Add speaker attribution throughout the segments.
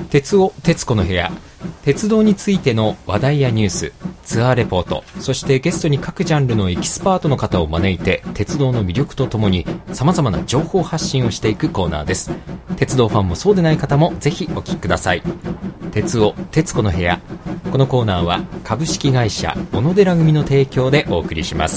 Speaker 1: 鉄尾鉄子の部屋、鉄道についての話題やニュース、ツアーレポート、そしてゲストに各ジャンルのエキスパートの方を招いて鉄道の魅力とともに様々な情報発信をしていくコーナーです。鉄道ファンもそうでない方もぜひお聞きください。鉄尾鉄子の部屋、このコーナーは株式会社小野寺組の提供でお送りします。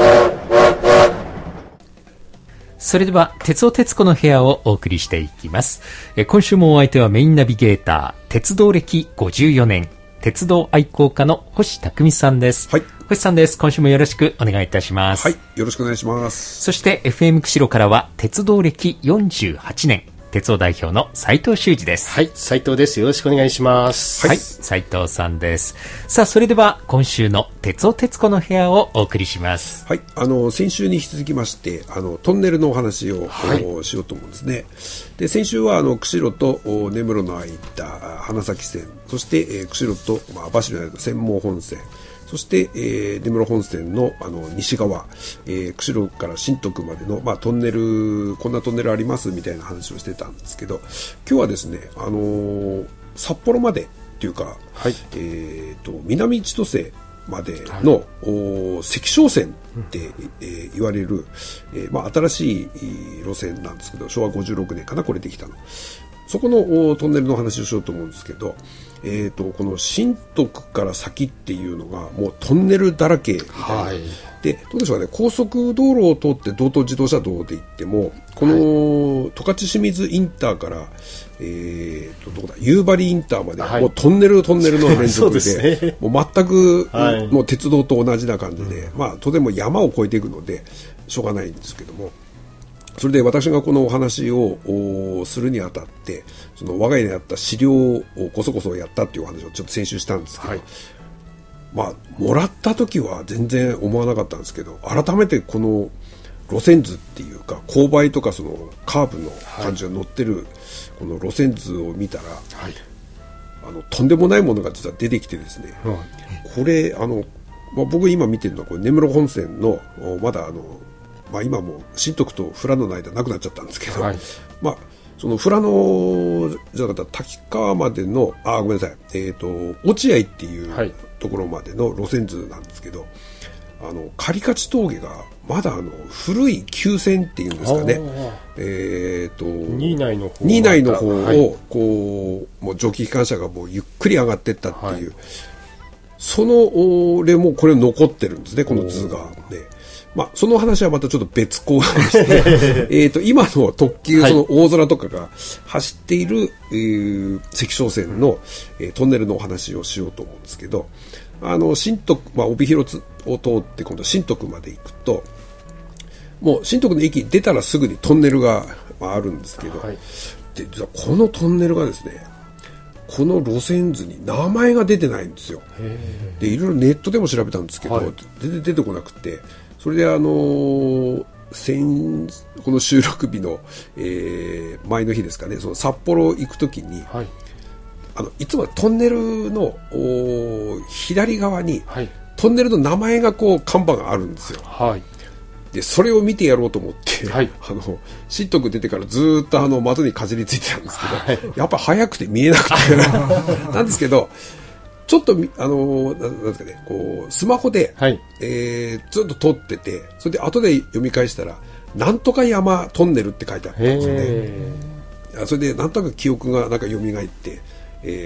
Speaker 1: それでは鉄尾鉄子の部屋をお送りしていきます。今週もお相手はメインナビゲーター、鉄道歴54年鉄道愛好家の星匠さんです。
Speaker 2: はい、
Speaker 1: 星さんです。今週もよろしくお願いいたします。
Speaker 2: はい、よろしくお願いします。
Speaker 1: そして FM 釧路からは鉄道歴48年鉄道代表の斉藤修二です。
Speaker 3: はい、斉藤です。よろしくお願いします。
Speaker 1: はい、斉藤さんです。さあ、それでは今週の鉄尾鉄子の部屋をお送りします。
Speaker 2: はい、先週に引き続きましてトンネルのお話を、しようと思うんですね。で、先週は釧路と根室の間花咲線、そして、釧路と、網走の間専門本線、そして、根室本線の、西側、釧路から新徳までの、トンネル、こんなトンネルありますみたいな話をしてたんですけど、今日はですね、札幌までっていうか、
Speaker 3: はい、
Speaker 2: 南千歳までの、関商線って、言われる、新しい路線なんですけど、昭和56年かな、これできたの。そこのトンネルの話をしようと思うんですけど、この新徳から先っていうのがもうトンネルだらけみたいな、はい、でどうでしょうかね、高速道路を通って道東自動車道で行ってもこの十勝清水インターから、どこだ夕張インターまで、もうトンネルの連続で、ね、もう全く、もう鉄道と同じな感じで、当然も山を越えていくのでしょうがないんですけども、それで私がこのお話をするにあたってその我が家にあった資料をこそこそやったっていうお話をちょっと先週したんですけど、もらった時は全然思わなかったんですけど、改めてこの路線図っていうか勾配とかそのカーブの感じが載ってるこの路線図を見たら、とんでもないものが実は出てきてですね、これ僕今見てるのはこれ根室本線のまだ今もう新徳と富良野の間なくなっちゃったんですけど、その富良野じゃなかった滝川までのごめんなさい、落合っていうところまでの路線図なんですけど、狩勝峠がまだ古い旧線っていうんですかね、
Speaker 3: 新内の方
Speaker 2: をこうもう蒸気機関車がもうゆっくり上がっていったっていう、その例もこれ残ってるんですね、この図が。その話はまたちょっと別コーナーでして今の特急その大空とかが走っている、関商線の、トンネルのお話をしようと思うんですけど、新徳、帯広を通って今度新徳まで行くと、もう新徳の駅出たらすぐにトンネルが、あるんですけど、で実はこのトンネルがですね、この路線図に名前が出てないんですよ。でいろいろネットでも調べたんですけど、全然出てこなくて、それでこの収録日の、前の日ですかね、その札幌行くときに、いつもトンネルの左側に、トンネルの名前がこう看板があるんですよ。でそれを見てやろうと思って、新徳出てからずっと窓にかじりついてたんですけど、やっぱ早くて見えなくてなんですけど、ちょっとなんですかね、こうスマホで、ずっと撮ってて、それで後で読み返したらなんとか山トンネルって書いてあったんですよね。それでなんとなく記憶がなんか蘇って、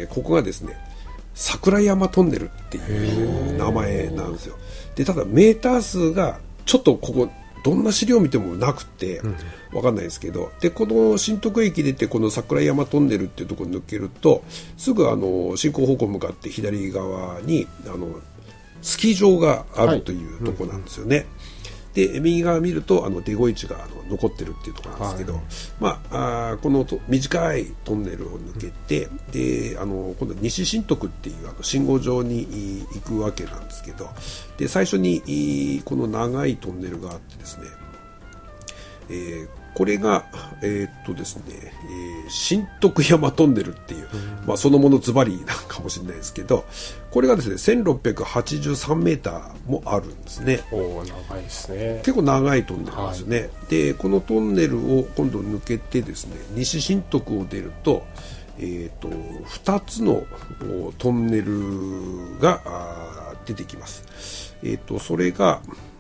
Speaker 2: ここがですね桜山トンネルっていう名前なんですよ。でただメーター数がちょっとここどんな資料を見てもなくて分かんないですけど、でこの新徳駅出てこの桜山トンネルっていうところに抜けるとすぐ進行方向向かって左側にスキー場があるというところなんですよね。で右側見るとデゴイチが残ってるっていうところなんですけど、この短いトンネルを抜けて、で今度西新徳っていう信号場に行くわけなんですけど、で最初にこの長いトンネルがあってですね、これがですね、新徳山トンネルっていう、そのものズバリなんかもしれないですけど、これがですね1683メーターもあるんですね。
Speaker 3: 長いですね。
Speaker 2: 結構長いトンネルなんですよね。でこのトンネルを今度抜けてですね、西新徳を出ると、 2つのトンネルが出てきます。それが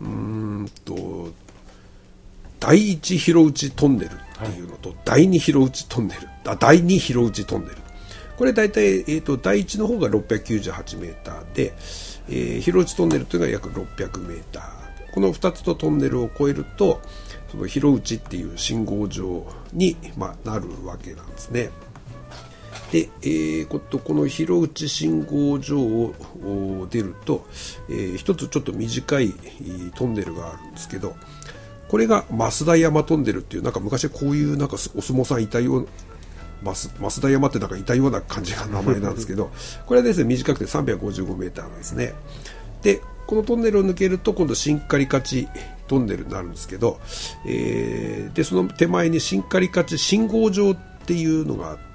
Speaker 2: 第一広内トンネルっていうのと、第二広内トンネル、第二広内トンネル。これ大体、第一の方が698メーターで、広内トンネルというのが約600メーター。この2つのトンネルを越えると、その広内っていう信号場に、なるわけなんですね。で、この広内信号場を出ると、一つちょっと短いトンネルがあるんですけど、これが増田山トンネルっていう、なんか昔こういうなんかお相撲さんいたような、増田山ってなんかいたような感じが名前なんですけど、これはですね、短くて355メーターなんですね。で、このトンネルを抜けると今度新狩勝トンネルになるんですけど、でその手前に新狩勝信号場っていうのがあって、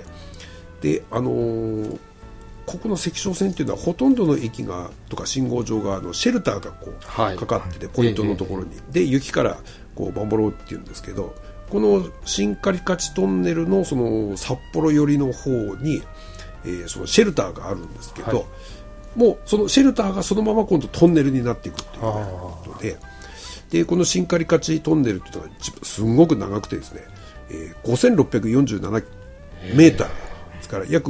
Speaker 2: でここの関所線っていうのはほとんどの駅がとか信号場がシェルターがこう、かかってて、ポイントのところに、で雪からこう守ろうっていうんですけど、この新狩勝トンネルのその札幌寄りの方に、そのシェルターがあるんですけど、もうそのシェルターがそのまま今度トンネルになっていくっていうことで、この新狩勝トンネルっていうのはすごく長くてですね、5647メーターですから約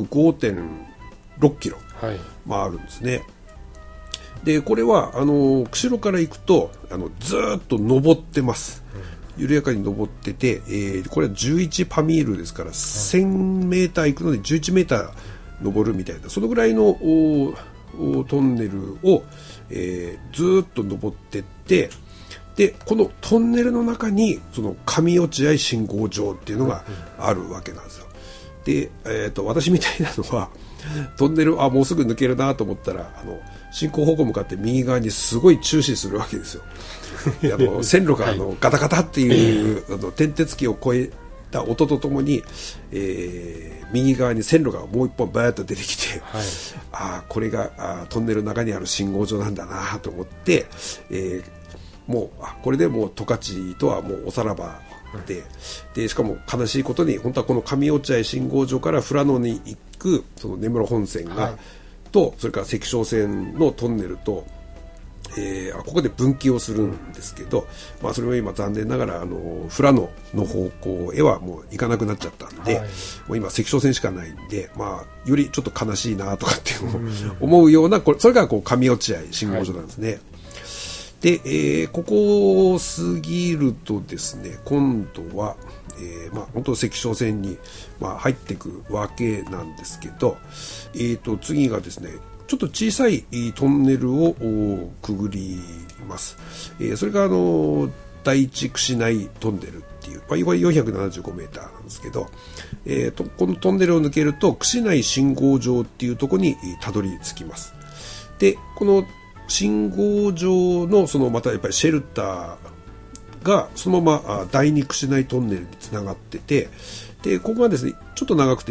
Speaker 2: 5.6 キロあるんですね。でこれは釧路から行くとずーっと登ってます。緩やかに登ってて、これは11パミールですから1000メーター行くので11メーター登るみたいな、そのぐらいのトンネルを、ずーっと登ってって、でこのトンネルの中にその上落合信号場っていうのがあるわけなんですよ。で、私みたいなのはトンネルもうすぐ抜けるなと思ったら進行方向向かって右側にすごい注視するわけですよ。線路がガタガタっていう転轍機を越えた音とともに、右側に線路がもう一本バーッと出てきて、これがトンネルの中にある信号場なんだなと思って、もうこれでもう十勝とはもうおさらばで、しかも悲しいことに本当はこの上落合信号場から富良野に行くその根室本線が、とそれから関所線のトンネルと、ここで分岐をするんですけど、それも今残念ながら富良野の方向へはもう行かなくなっちゃったんで、もう今関所線しかないんで、よりちょっと悲しいなとかって思うような、それがこう上落合信号場なんですね。で、ここを過ぎるとですね、今度は、本当関所線に、入っていくわけなんですけど、次がですね、ちょっと小さいトンネルをくぐります。それが第一串内トンネルっていう、475メーターなんですけど、このトンネルを抜けると串内信号場っていうところにたどり着きます。で、この信号場のまたやっぱりシェルターがそのまま第二串内トンネルにつながってて、でここがですねちょっと長くて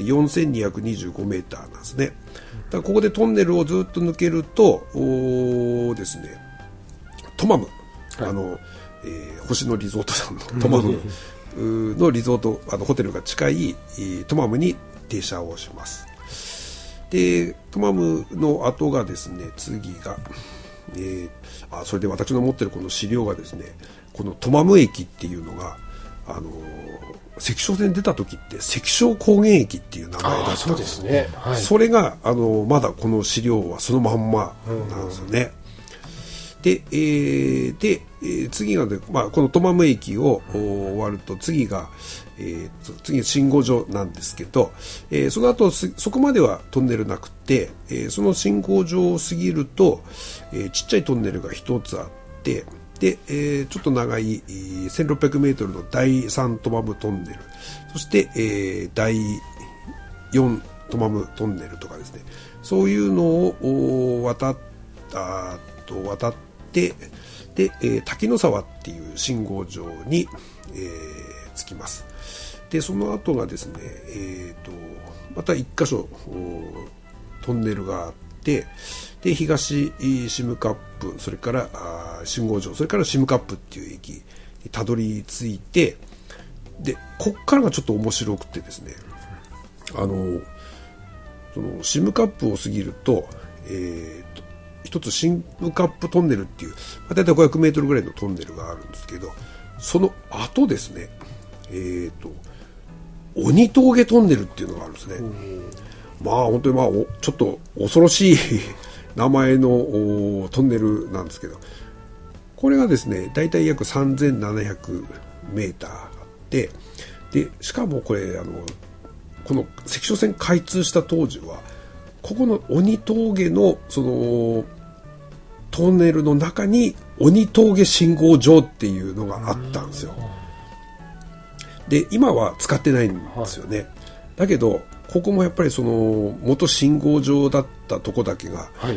Speaker 2: 4225メーターなんですね。だからここでトンネルをずっと抜けるとですね、トマム、星野リゾートさんのトマムのリゾートホテルが近いトマムに停車をします。でトマムの後がですね、次がそれで私の持ってるこの資料がですね、このトマム駅っていうのが関所線出た時って関所高原駅っていう名前だったんです。
Speaker 3: そうですね、
Speaker 2: それがまだこの資料はそのまんまなんですよね。で、次が、このトマム駅を終わると次が信号場なんですけど、その後そこまではトンネルなくて、その信号場を過ぎると、ちっちゃいトンネルが一つあって、で、ちょっと長い1600メートルの第3トマムトンネル、そして、第4トマムトンネルとかですね、そういうのを渡って、で、滝野沢っていう信号場に、着きます。でその後がですね、また1箇所トンネルがあって、で東シムカップ、それから信号場、それからシムカップっていう駅にたどり着いて、でこっからがちょっと面白くてですね、 その SIM カップを過ぎると、一つSIMカップトンネルっていう、だいたい500メートルぐらいのトンネルがあるんですけど、その後ですね、鬼峠トンネルっていうのがあるんですね。まあ本当にちょっと恐ろしい名前のトンネルなんですけど、これがですね、だいたい約3700メーターあって、で、しかもこれ、この関所線開通した当時は、ここの鬼峠の、トンネルの中に鬼峠信号場っていうのがあったんですよ。で、今は使ってないんですよね。はい、だけど、ここもやっぱり元信号場だったとこだけが、はい、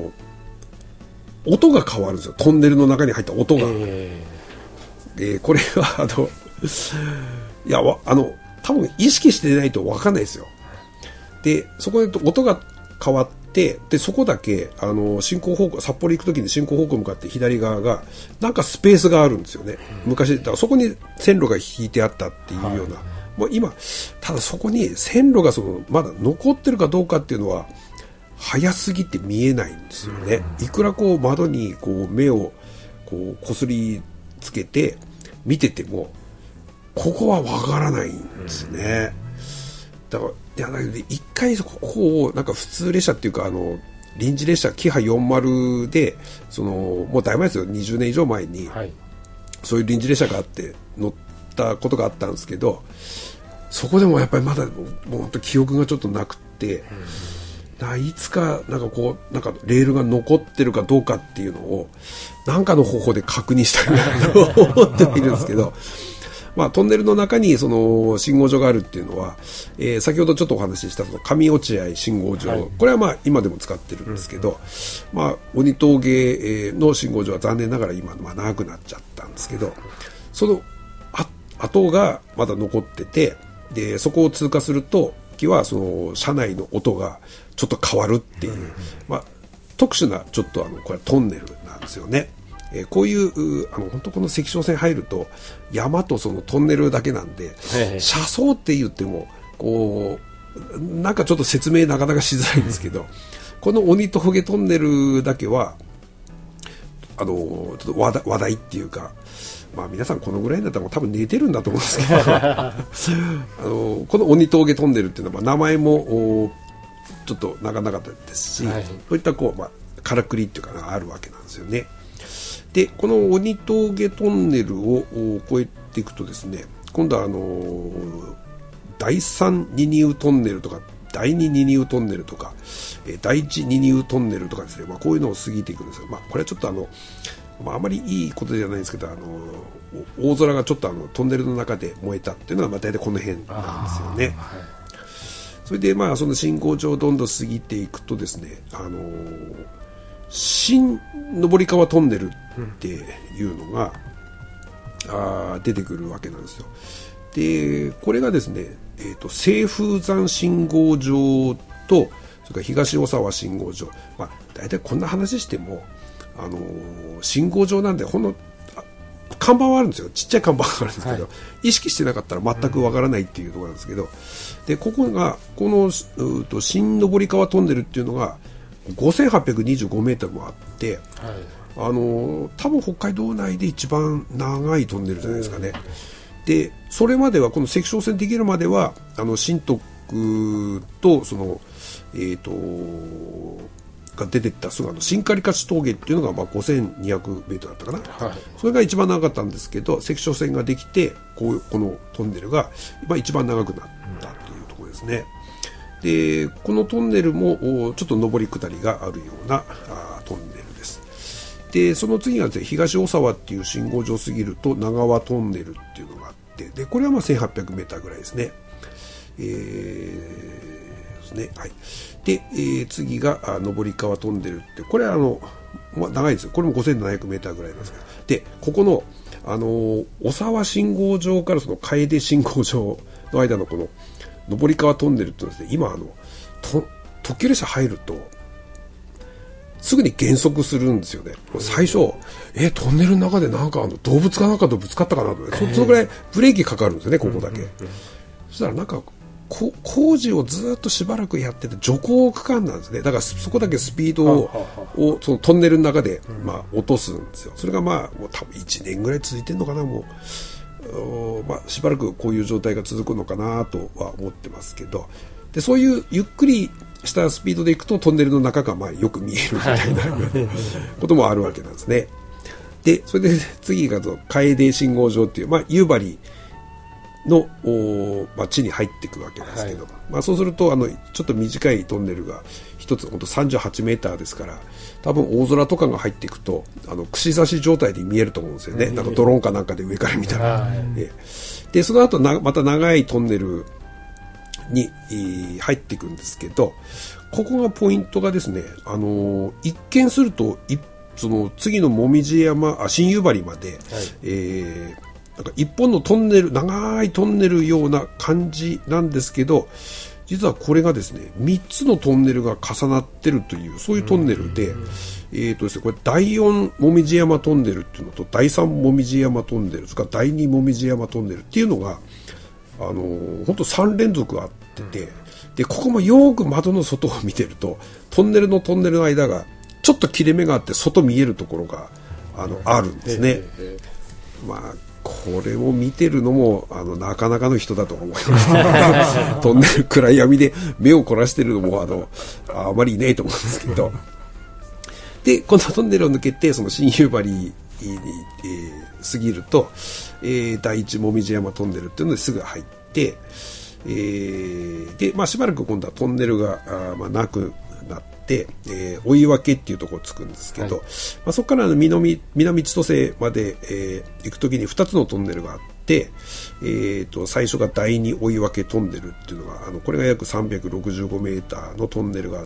Speaker 2: 音が変わるんですよ。トンネルの中に入った音が。これはいや、多分意識してないと分かんないですよ。で、そこで音が変わって、で、そこだけ、進行方向、札幌行くときに進行方向向かって左側が、なんかスペースがあるんですよね。昔、だからそこに線路が引いてあったっていうような。はい、もう今、ただそこに線路がまだ残ってるかどうかっていうのは、早すぎて見えないんですよね。いくら窓に目をこすりつけて見てても、ここはわからないんですね。だけど一回ここをなんか普通列車っていうか臨時列車キハ40でもうだいぶ前ですよ、20年以上前に、はい、そういう臨時列車があって乗ったことがあったんですけど、そこでもやっぱりまだもう本当記憶がちょっとなくって、いつかなんかレールが残ってるかどうかっていうのをなんかの方法で確認したいなと思ってはいるんですけど。まあ、トンネルの中に信号場があるっていうのは、先ほどちょっとお話しした上落合信号場、はい、これはまあ今でも使ってるんですけど、まあ、鬼峠の信号場は残念ながら今、長くなっちゃったんですけど、その跡がまだ残ってて、でそこを通過すると車内の音がちょっと変わるっていう、まあ、特殊なちょっとこれはトンネルなんですよね。こういう本当この関所線入ると山とトンネルだけなんで、車窓って言ってもなんかちょっと説明なかなかしづらいんですけどこの鬼峠トンネルだけはちょっと話題っていうか、まあ皆さんこのぐらいだったら多分寝てるんだと思うんですけどこの鬼峠トンネルっていうのは名前もちょっとなかなかですし、はい、そういったからくりっていうかがあるわけなんですよね。でこの鬼峠トンネルを越えていくとですね、今度は第3二ニュートンネルとか第2二ニュートンネルとか第1二ニュートンネルとかですね、まあ、こういうのを過ぎていくんですが、まあ、これはちょっとあまりいいことじゃないんですけど大空がちょっとトンネルの中で燃えたっていうのは大体この辺なんですよね。はい、それでその信号場をどんどん過ぎていくとですね、新登川トンネルっていうのが、出てくるわけなんですよ。でこれがですね、清風山信号場とそれから東大沢信号場、大体こんな話しても信号場なんで看板はあるんですよ。ちっちゃい看板があるんですけど、はい、意識してなかったら全くわからないっていうところなんですけど、でこの新登川トンネルっていうのが5825メートルもあって、はい、多分北海道内で一番長いトンネルじゃないですかね。でそれまではこの関所線できるまでは新徳とが出てった新刈勝峠っていうのが5200メートルだったかな、はい、それが一番長かったんですけど、関所線ができてこのトンネルが一番長くなったというところですね。でこのトンネルもちょっと上り下りがあるようなトンネルです。でその次がですね、東大沢っていう信号場を過ぎると長和トンネルっていうのがあって、でこれは1800メーターぐらいですね。ですね、はい。で、次が上川トンネルって、これは長いですよ。これも5700メーターぐらいなんですけど、でここの小沢信号場から楓信号場の間のこの上川トンネルってですね、今特急列車入るとすぐに減速するんですよね。最初トンネルの中でなんか動物かなんかとぶつかったかなと、そのぐらいブレーキかかるんですよね、ここだけ。そしたらなんか工事をずっとしばらくやってて徐行区間なんですね。だからそこだけスピードをそのトンネルの中で落とすんですよ。それがもう多分1年ぐらい続いてるのかな。もうしばらくこういう状態が続くのかなとは思ってますけど、でそういうゆっくりしたスピードで行くとトンネルの中がよく見えるみたいなこともあるわけなんですね。でそれで次が楓信号場っていう夕張の地に入っていくわけですけど、そうするとちょっと短いトンネルが一つ本当38メーターですから、多分大空とかが入っていくと串刺し状態で見えると思うんですよね。なんかドローンかなんかで上から見たら、でその後また長いトンネルに入っていくんですけど、ここがポイントがですね、一見するとその次の新夕張まで、なんか一本のトンネル、長いトンネルような感じなんですけど、実はこれがですね、3つのトンネルが重なってるという、そういうトンネルで、ですね、これ第4もみじ山トンネルっていうのと、第3もみじ山トンネル、それから第2もみじ山トンネルっていうのが、本当3連続あってて、で、ここもよーく窓の外を見てると、トンネルの間が、ちょっと切れ目があって、外見えるところが、あるんですね。これを見てるのもなかなかの人だと思います、トンネル暗闇で目を凝らしてるのもあまりいないと思うんですけど、でこのトンネルを抜けてその新夕張に、過ぎると、第一もみじ山トンネルっていうのですぐ入って、でしばらく今度はトンネルがなくなって、追い分けっていうところをつくんですけど、そこから南千歳まで、行くときに2つのトンネルがあって、最初が第2追い分けトンネルっていうのがこれが約365メーターのトンネルがあって、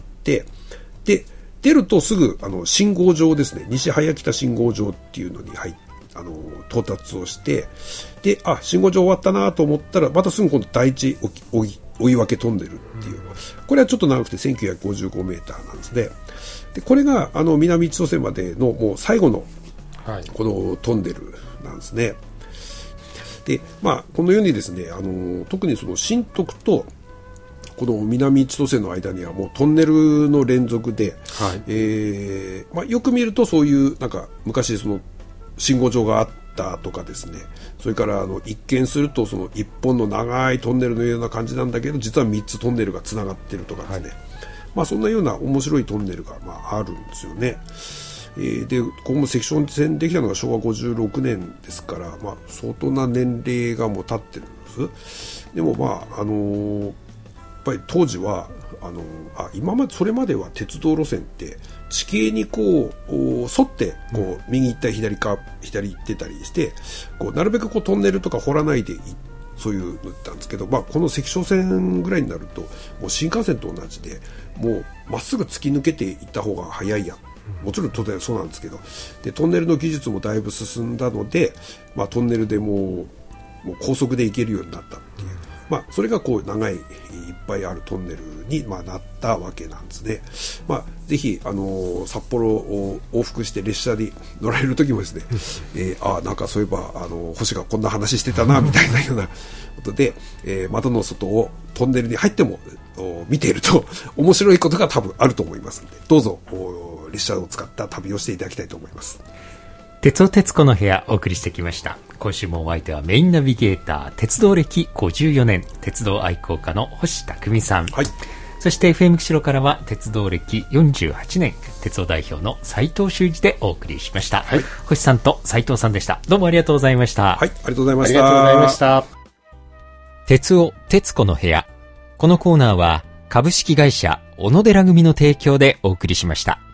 Speaker 2: で出るとすぐ信号場ですね、西早北信号場っていうのに到達をして、で信号場終わったなと思ったらまたすぐ今度第一追い分けトンネルっていう、これはちょっと長くて1955メーターなんですね。でこれが南千歳までのもう最後のこのトンネルなんですね。でこのようにですね、特にその新徳とこの南千歳の間にはもうトンネルの連続で、よく見るとそういうなんか昔その信号場があったとかですね、それから一見するとその一本の長いトンネルのような感じなんだけど、実は3つトンネルがつながっているとかですね、そんなような面白いトンネルがあるんですよね。でここもセクション線できたのが昭和56年ですから、相当な年齢がもう経ってるんです。でもやっぱり当時はそれまでは鉄道路線って地形に沿って右行ったり左行ってたりして、なるべくトンネルとか掘らないでそういうのだったんですけど、この関所線ぐらいになるともう新幹線と同じで、もうまっすぐ突き抜けていった方が早いや、もちろん当然そうなんですけど、でトンネルの技術もだいぶ進んだので、トンネルでもう高速で行けるようになったっていう、それが長いいっぱいあるトンネルになったわけなんですね。ぜひ札幌を往復して列車に乗られる時もですね、なんかそういえば星がこんな話してたなみたいなようなことで、窓の外をトンネルに入っても見ていると面白いことが多分あると思いますので、どうぞ列車を使った旅をしていただきたいと思います。
Speaker 1: 鉄尾鉄子の部屋お送りしてきました。今週もお相手はメインナビゲーター、鉄道歴54年鉄道愛好家の星匠さん、そして FM 釧路からは鉄道歴48年鉄道代表の斉藤修二でお送りしました、星さんと斉藤さんでした。どうもありがとうございました。
Speaker 2: ありがとうございました。
Speaker 3: ありがとうございました。
Speaker 1: 鉄尾鉄子の部屋、このコーナーは株式会社小野寺組の提供でお送りしました。